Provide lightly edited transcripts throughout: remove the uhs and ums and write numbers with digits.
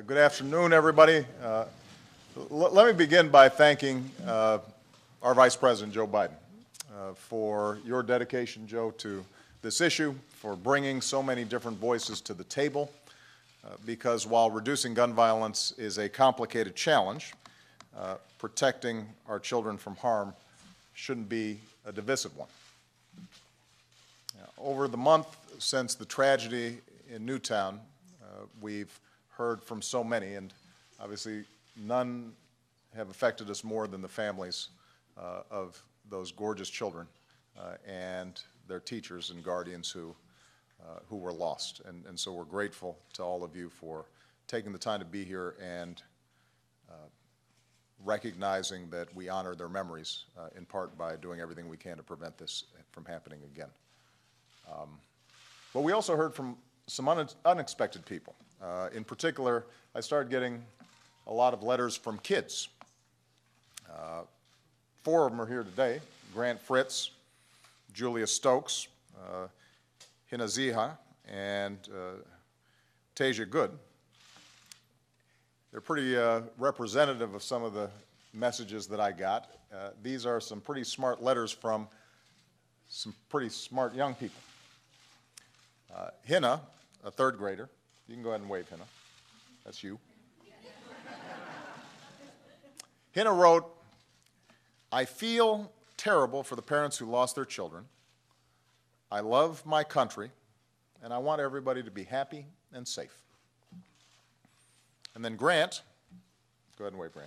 Good afternoon, everybody. Let me begin by thanking our Vice President, Joe Biden, for your dedication, Joe, to this issue, for bringing so many different voices to the table, because while reducing gun violence is a complicated challenge, protecting our children from harm shouldn't be a divisive one. Over the month since the tragedy in Newtown, we've heard from so many, and obviously none have affected us more than the families of those gorgeous children and their teachers and guardians who were lost. And so we're grateful to all of you for taking the time to be here and recognizing that we honor their memories, in part by doing everything we can to prevent this from happening again. But we also heard from some unexpected people. In particular, I started getting a lot of letters from kids. 4 of them are here today: Grant Fritz, Julia Stokes, Hina Ziha, and Tasia Good. They're pretty representative of some of the messages that I got. These are some pretty smart letters from some pretty smart young people. Hina, a 3rd grader. You can go ahead and wave, Hina. That's you. Hina wrote, "I feel terrible for the parents who lost their children. I love my country, and I want everybody to be happy and safe." And then Grant, go ahead and wave, Grant.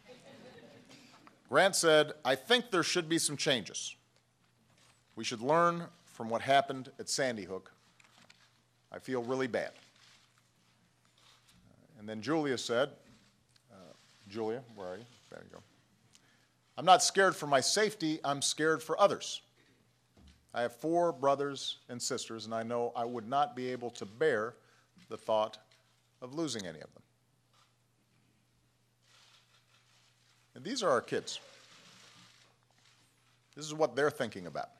Grant said, "I think there should be some changes. We should learn from what happened at Sandy Hook. I feel really bad." And then Julia said, Julia, where are you? There you go. "I'm not scared for my safety, I'm scared for others. I have 4 brothers and sisters, and I know I would not be able to bear the thought of losing any of them." And these are our kids. This is what they're thinking about.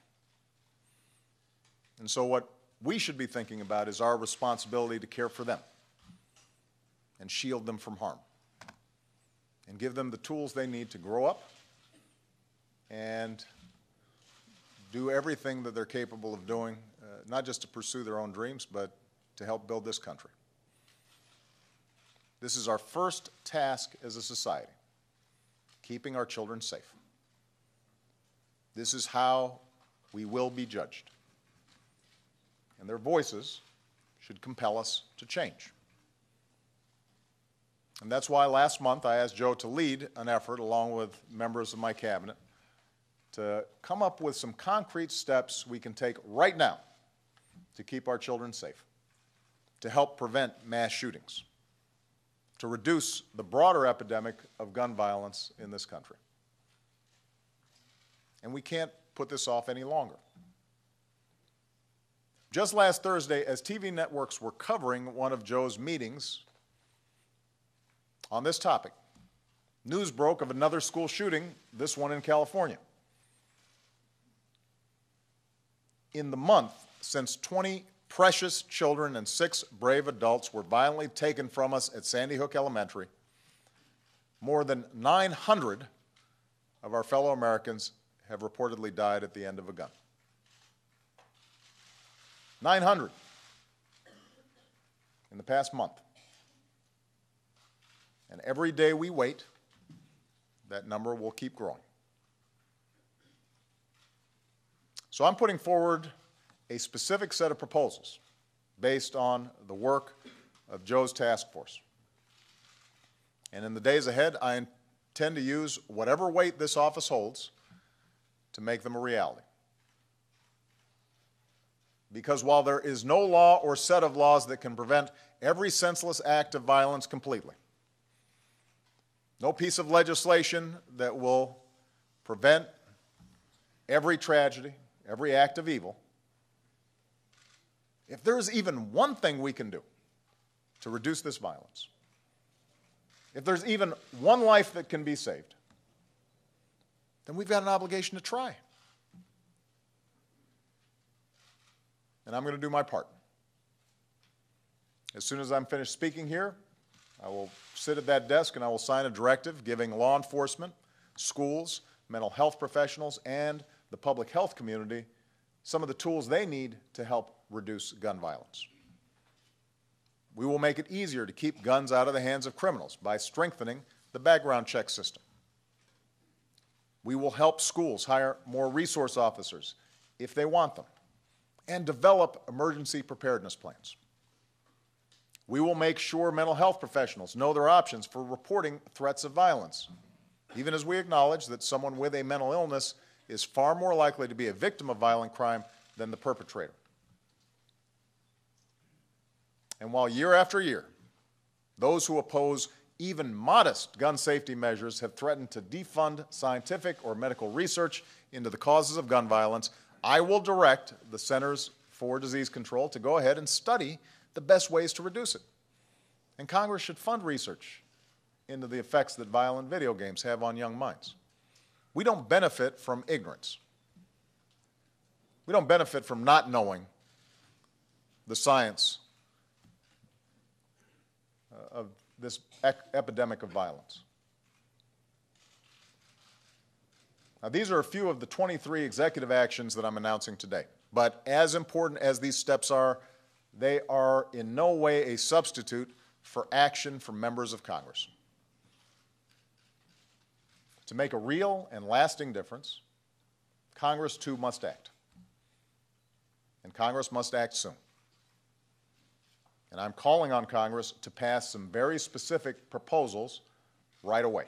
And so what we should be thinking about is our responsibility to care for them and shield them from harm and give them the tools they need to grow up and do everything that they're capable of doing, not just to pursue their own dreams, but to help build this country. This is our first task as a society, keeping our children safe. This is how we will be judged. And their voices should compel us to change. And that's why last month I asked Joe to lead an effort, along with members of my cabinet, to come up with some concrete steps we can take right now to keep our children safe, to help prevent mass shootings, to reduce the broader epidemic of gun violence in this country. And we can't put this off any longer. Just last Thursday, as TV networks were covering one of Joe's meetings on this topic, news broke of another school shooting, this one in California. In the month since 20 precious children and 6 brave adults were violently taken from us at Sandy Hook Elementary, more than 900 of our fellow Americans have reportedly died at the end of a gun. 900 in the past month. And every day we wait, that number will keep growing. So I'm putting forward a specific set of proposals based on the work of Joe's task force. And in the days ahead, I intend to use whatever weight this office holds to make them a reality. Because while there is no law or set of laws that can prevent every senseless act of violence completely, no piece of legislation that will prevent every tragedy, every act of evil, if there's even one thing we can do to reduce this violence, if there's even one life that can be saved, then we've got an obligation to try. And I'm going to do my part. As soon as I'm finished speaking here, I will sit at that desk and I will sign a directive giving law enforcement, schools, mental health professionals, and the public health community some of the tools they need to help reduce gun violence. We will make it easier to keep guns out of the hands of criminals by strengthening the background check system. We will help schools hire more resource officers if they want them, and develop emergency preparedness plans. We will make sure mental health professionals know their options for reporting threats of violence, even as we acknowledge that someone with a mental illness is far more likely to be a victim of violent crime than the perpetrator. And while year after year, those who oppose even modest gun safety measures have threatened to defund scientific or medical research into the causes of gun violence, I will direct the Centers for Disease Control to go ahead and study the best ways to reduce it. And Congress should fund research into the effects that violent video games have on young minds. We don't benefit from ignorance. We don't benefit from not knowing the science of this epidemic of violence. Now, these are a few of the 23 executive actions that I'm announcing today. But as important as these steps are, they are in no way a substitute for action from members of Congress. To make a real and lasting difference, Congress too must act. And Congress must act soon. And I'm calling on Congress to pass some very specific proposals right away.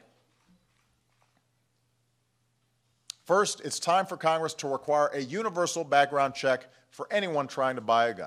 First, it's time for Congress to require a universal background check for anyone trying to buy a gun.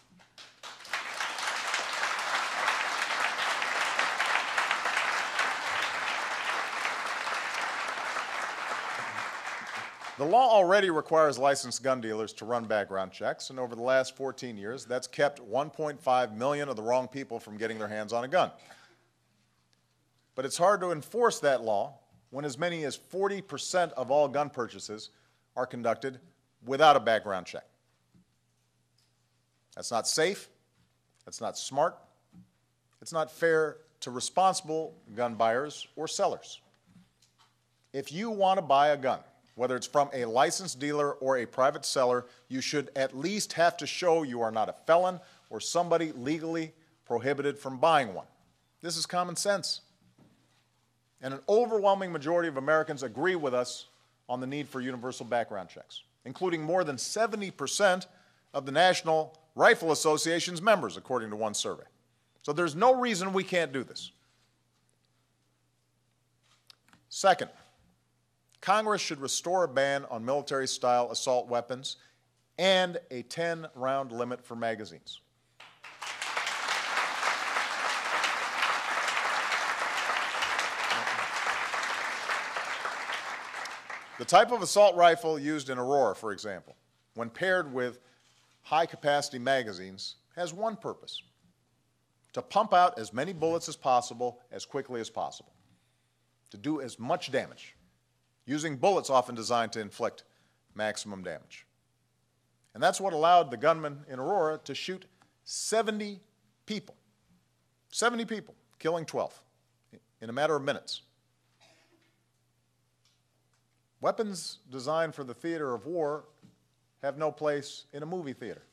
The law already requires licensed gun dealers to run background checks, and over the last 14 years, that's kept 1.5 million of the wrong people from getting their hands on a gun. But it's hard to enforce that law when as many as 40% of all gun purchases are conducted without a background check. That's not safe, that's not smart, it's not fair to responsible gun buyers or sellers. If you want to buy a gun, whether it's from a licensed dealer or a private seller, you should at least have to show you are not a felon or somebody legally prohibited from buying one. This is common sense. And an overwhelming majority of Americans agree with us on the need for universal background checks, including more than 70% of the National Rifle Association's members, according to one survey. So there's no reason we can't do this. Second, Congress should restore a ban on military-style assault weapons and a 10-round limit for magazines. The type of assault rifle used in Aurora, for example, when paired with high-capacity magazines, has one purpose: to pump out as many bullets as possible as quickly as possible, to do as much damage, using bullets often designed to inflict maximum damage. And that's what allowed the gunman in Aurora to shoot 70 people. 70 people, killing 12 in a matter of minutes. Weapons designed for the theater of war have no place in a movie theater.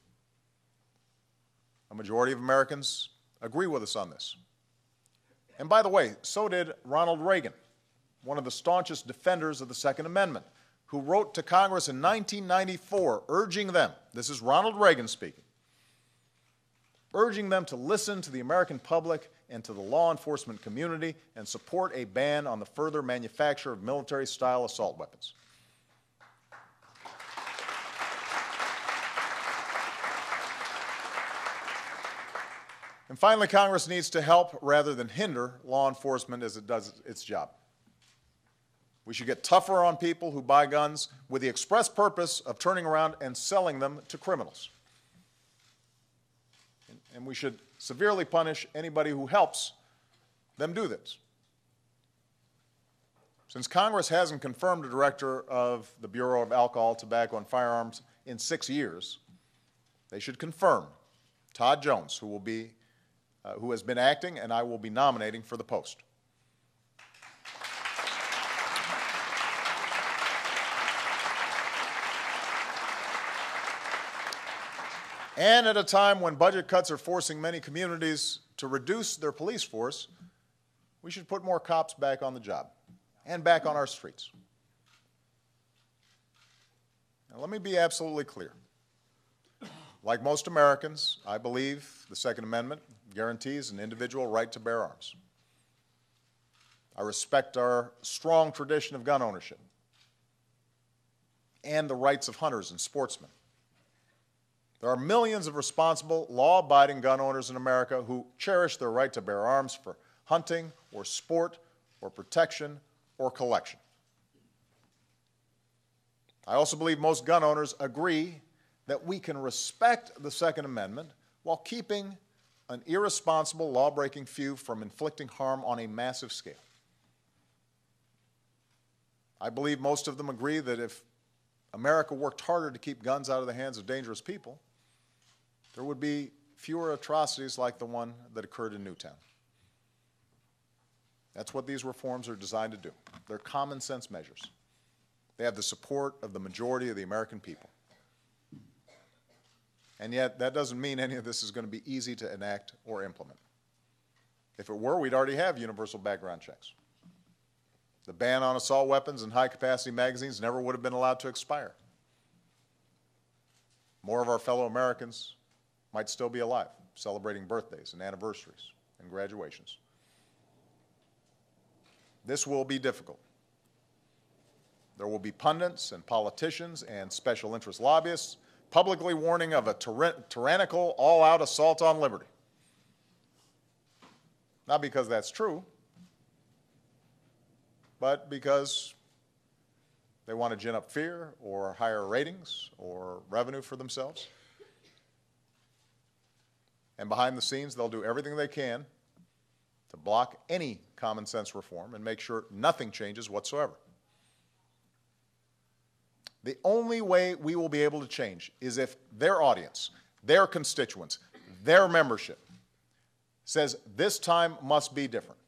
A majority of Americans agree with us on this. And by the way, so did Ronald Reagan, one of the staunchest defenders of the Second Amendment, who wrote to Congress in 1994 urging them, this is Ronald Reagan speaking, urging them to listen to the American public and to the law enforcement community and support a ban on the further manufacture of military-style assault weapons. And finally, Congress needs to help rather than hinder law enforcement as it does its job. We should get tougher on people who buy guns with the express purpose of turning around and selling them to criminals. And we should severely punish anybody who helps them do this. Since Congress hasn't confirmed a director of the Bureau of Alcohol, Tobacco, and Firearms in 6 years, they should confirm Todd Jones, who will be who has been acting, and I will be nominating for the post. And at a time when budget cuts are forcing many communities to reduce their police force, we should put more cops back on the job and back on our streets. Now, let me be absolutely clear. Like most Americans, I believe the Second Amendment guarantees an individual right to bear arms. I respect our strong tradition of gun ownership and the rights of hunters and sportsmen. There are millions of responsible, law-abiding gun owners in America who cherish their right to bear arms for hunting or sport or protection or collection. I also believe most gun owners agree that we can respect the Second Amendment while keeping an irresponsible, law-breaking few from inflicting harm on a massive scale. I believe most of them agree that if America worked harder to keep guns out of the hands of dangerous people, there would be fewer atrocities like the one that occurred in Newtown. That's what these reforms are designed to do. They're common sense measures. They have the support of the majority of the American people. And yet, that doesn't mean any of this is going to be easy to enact or implement. If it were, we'd already have universal background checks. The ban on assault weapons and high-capacity magazines never would have been allowed to expire. More of our fellow Americans might still be alive, celebrating birthdays and anniversaries and graduations. This will be difficult. There will be pundits and politicians and special interest lobbyists publicly warning of a tyrannical, all-out assault on liberty. Not because that's true, but because they want to gin up fear or higher ratings or revenue for themselves. And behind the scenes, they'll do everything they can to block any common sense reform and make sure nothing changes whatsoever. The only way we will be able to change is if their audience, their constituents, their membership says this time must be different.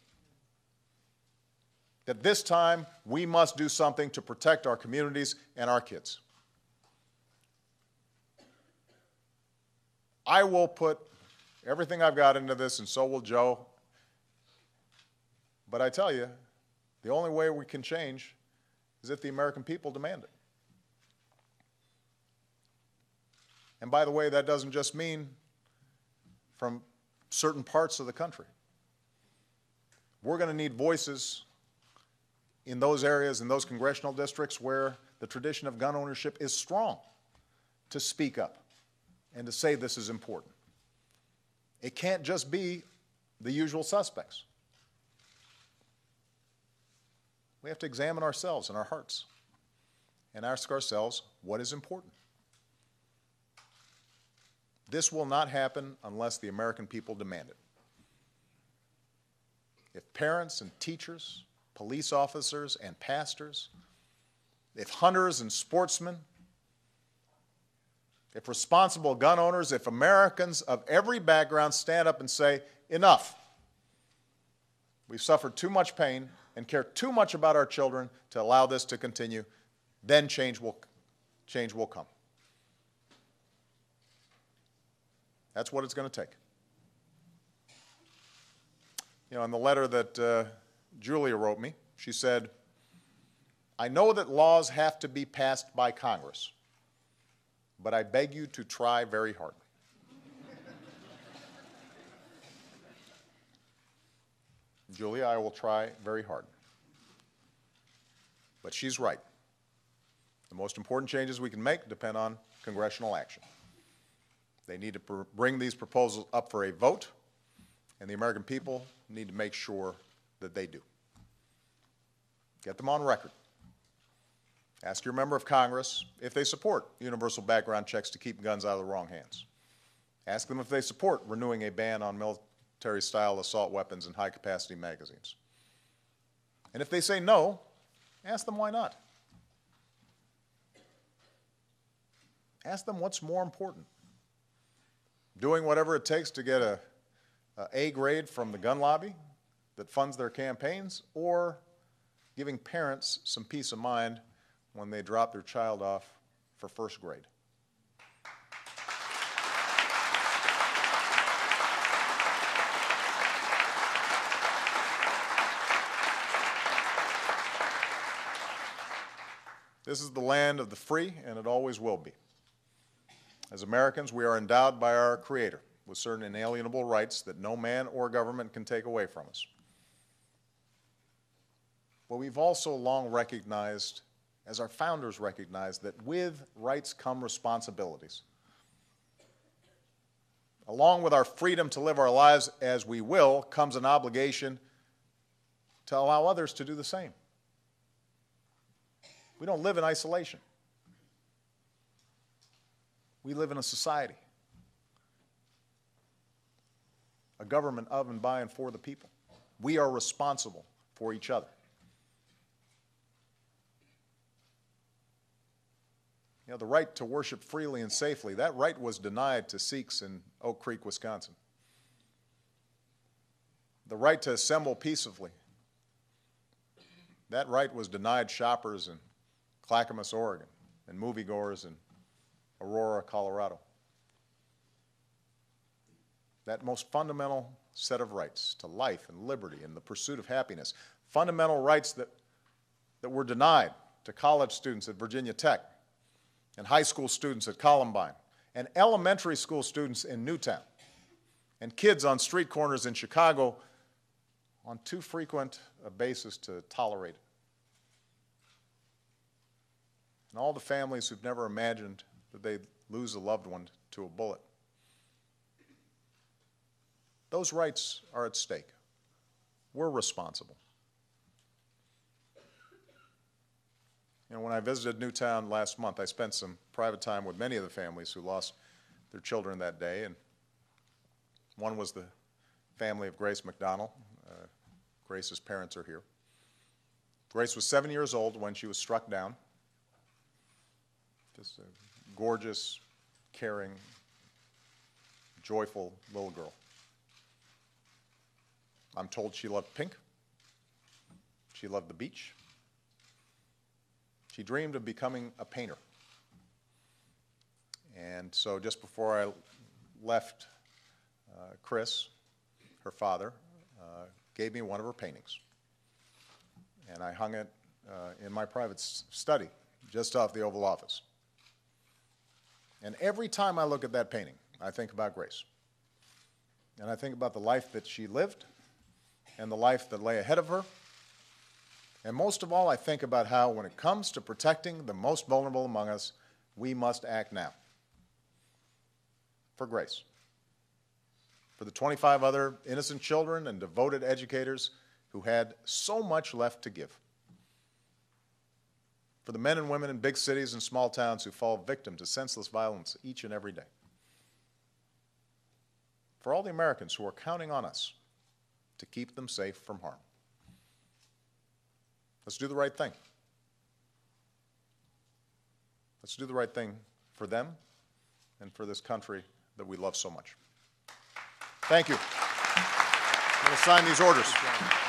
That this time we must do something to protect our communities and our kids. I will put everything I've got into this, and so will Joe. But I tell you, the only way we can change is if the American people demand it. And by the way, that doesn't just mean from certain parts of the country. We're going to need voices in those areas, in those congressional districts where the tradition of gun ownership is strong, to speak up and to say this is important. It can't just be the usual suspects. We have to examine ourselves and our hearts and ask ourselves what is important. This will not happen unless the American people demand it. If parents and teachers, police officers and pastors, if hunters and sportsmen, if responsible gun owners, if Americans of every background stand up and say, enough, we've suffered too much pain and care too much about our children to allow this to continue, then change will come. That's what it's going to take. You know, in the letter that Julia wrote me, she said, I know that laws have to be passed by Congress, but I beg you to try very hard. Julia, I will try very hard. But she's right. The most important changes we can make depend on congressional action. They need to bring these proposals up for a vote, and the American people need to make sure that they do. Get them on record. Ask your member of Congress if they support universal background checks to keep guns out of the wrong hands. Ask them if they support renewing a ban on military-style assault weapons and high-capacity magazines. And if they say no, ask them why not. Ask them what's more important. Doing whatever it takes to get A grade from the gun lobby that funds their campaigns, or giving parents some peace of mind when they drop their child off for first grade. This is the land of the free, and it always will be. As Americans, we are endowed by our Creator with certain inalienable rights that no man or government can take away from us. But we've also long recognized, as our founders recognized, that with rights come responsibilities. Along with our freedom to live our lives as we will comes an obligation to allow others to do the same. We don't live in isolation. We live in a society, a government of and by and for the people. We are responsible for each other. You know, the right to worship freely and safely, that right was denied to Sikhs in Oak Creek, Wisconsin. The right to assemble peacefully, that right was denied shoppers in Clackamas, Oregon, and moviegoers in Aurora, Colorado. That most fundamental set of rights to life and liberty and the pursuit of happiness, fundamental rights that were denied to college students at Virginia Tech and high school students at Columbine and elementary school students in Newtown and kids on street corners in Chicago on too frequent a basis to tolerate it. And all the families who've never imagined that they'd lose a loved one to a bullet. Those rights are at stake. We're responsible. You know, when I visited Newtown last month, I spent some private time with many of the families who lost their children that day, and one was the family of Grace McDonald. Grace's parents are here. Grace was 7 years old when she was struck down. Just a gorgeous, caring, joyful little girl. I'm told she loved pink. She loved the beach. She dreamed of becoming a painter. And so just before I left, Chris, her father, gave me one of her paintings. And I hung it in my private study just off the Oval Office. And every time I look at that painting, I think about Grace. And I think about the life that she lived and the life that lay ahead of her. And most of all, I think about how, when it comes to protecting the most vulnerable among us, we must act now. For Grace. For the 25 other innocent children and devoted educators who had so much left to give. For the men and women in big cities and small towns who fall victim to senseless violence each and every day. For all the Americans who are counting on us to keep them safe from harm. Let's do the right thing. Let's do the right thing for them and for this country that we love so much. Thank you. I'm going to sign these orders.